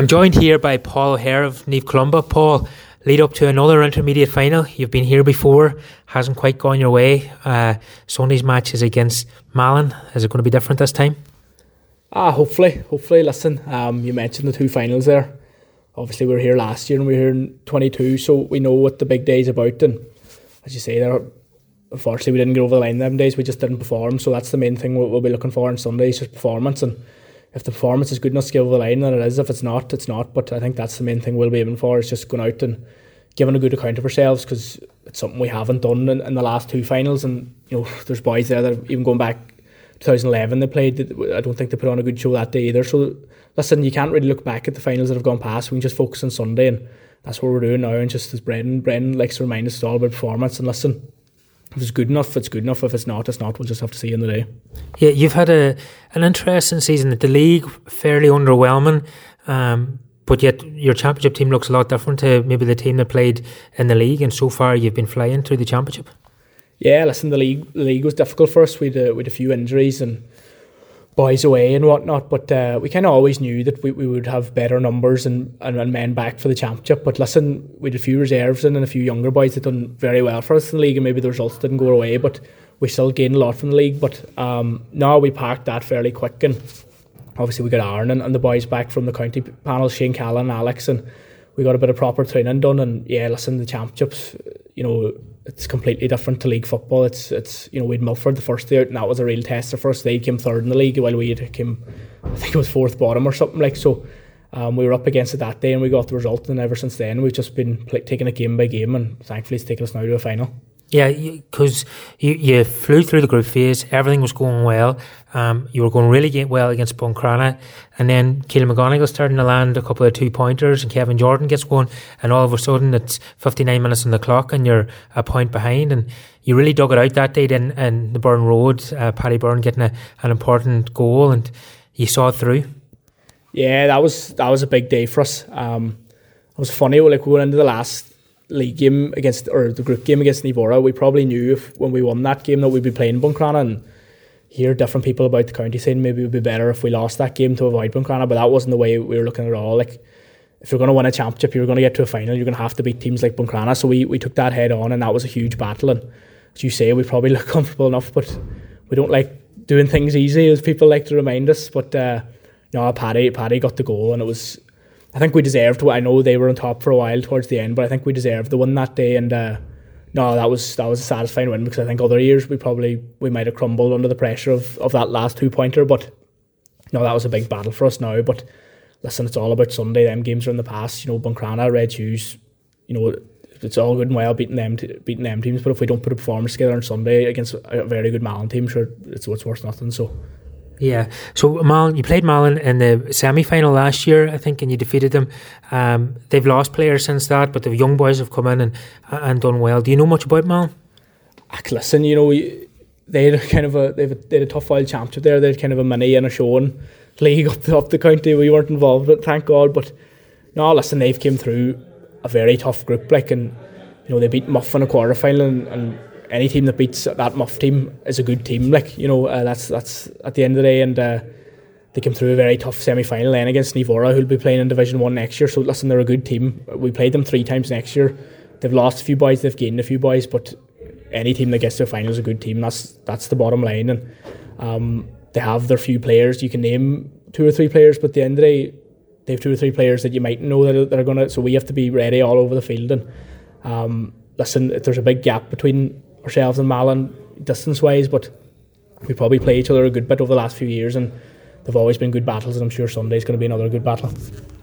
I'm joined here by Paul O'Hare of Neve Columba. Paul, lead up to another intermediate final. You've been here before, hasn't quite gone your way. Sunday's match is against Malin. Is it going to be different this time? Hopefully. Listen, you mentioned the two finals there. Obviously, we were here last year and we were here in 22, so we know what the big day's about. And as you say, unfortunately, we didn't get over the line them days. We just didn't perform. So that's the main thing we'll be looking for on Sunday, is just performance. And if the performance is good enough to get over the line, then it is. If it's not, it's not. But I think that's the main thing we'll be aiming for, is just going out and giving a good account of ourselves, because it's something we haven't done in the last two finals. And there's boys there that even going back 2011 they played. I don't think they put on a good show that day either. So listen, you can't really look back at the finals that have gone past. We can just focus on Sunday, and that's what we're doing now. And just as Brendan likes to remind us, it's all about performance. And listen, if it's good enough, it's good enough. If it's not, it's not. We'll just have to see in the day. Yeah, you've had an interesting season at the league, fairly underwhelming, but yet your championship team looks a lot different to maybe the team that played in the league, and so far you've been flying through the championship. Yeah, listen, the league was difficult for us. We had a few injuries and boys away and whatnot, but we kind of always knew that we would have better numbers and men back for the championship. But listen, we had a few reserves in and a few younger boys that done very well for us in the league, and maybe the results didn't go our way, but we still gained a lot from the league. But now we packed that fairly quick, and obviously we got Aaron and the boys back from the county panel, Shane Callan, Alex, and we got a bit of proper training done. And yeah, listen, the championships, it's completely different to league football. It's we'd Milford the first day out, and that was a real tester for us. They came third in the league while we came, I think it was fourth bottom or something like. So we were up against it that day and we got the result, and ever since then we've just been taking it game by game, and thankfully it's taken us now to a final. Yeah, because you flew through the group phase, everything was going well. You were going really well against Buncrana, and then Keelan McGonigal starting to land a couple of 2-pointers, and Kevin Jordan gets going, and all of a sudden it's 59 minutes on the clock and you're a point behind, and you really dug it out that day in the Burn Road, Paddy Byrne getting an important goal, and you saw it through. Yeah, that was a big day for us. It was funny, like we went into the last league game the group game against Nivora, we probably knew when we won that game that we'd be playing Buncrana, and hear different people about the county saying maybe it would be better if we lost that game to avoid Buncrana, but that wasn't the way we were looking at all. Like, if you're going to win a championship, you're going to get to a final, you're going to have to beat teams like Buncrana. So we took that head on, and that was a huge battle. And as you say, we probably look comfortable enough, but we don't like doing things easy, as people like to remind us. But Paddy got the goal, and it was, I think we deserved. I know they were on top for a while towards the end, but I think we deserved the win that day. And that was a satisfying win, because I think other years we might have crumbled under the pressure of that last 2-pointer. But no, that was a big battle for us now. But listen, it's all about Sunday. Them games are in the past. Buncrana, Red Hughes, it's all good and well beating them teams, but if we don't put a performance together on Sunday against a very good Malin team, sure, it's worth nothing. So. Yeah, so Malin, you played Malin in the semi-final last year, I think, and you defeated them. They've lost players since that, but the young boys have come in and done well. Do you know much about Malin? Listen, they had a tough wild championship there. They had kind of a mini and a showing league up the county. We weren't involved with it, thank God. But no, listen, they've came through a very tough group, and they beat Muff in a quarter final, and any team that beats that Muff team is a good team. That's at the end of the day, and they came through a very tough semi-final then against Nivora, who'll be playing in Division 1 next year. So listen, they're a good team. We played them 3 times next year. They've lost a few boys, they've gained a few boys, but any team that gets to a final is a good team. That's the bottom line. And they have their few players. You can name 2 or 3 players, but at the end of the day, they have 2 or 3 players that you might know that are going to. So we have to be ready all over the field. And listen, there's a big gap between ourselves and Malin distance-wise, but we probably play each other a good bit over the last few years, and they've always been good battles, and I'm sure Sunday's going to be another good battle.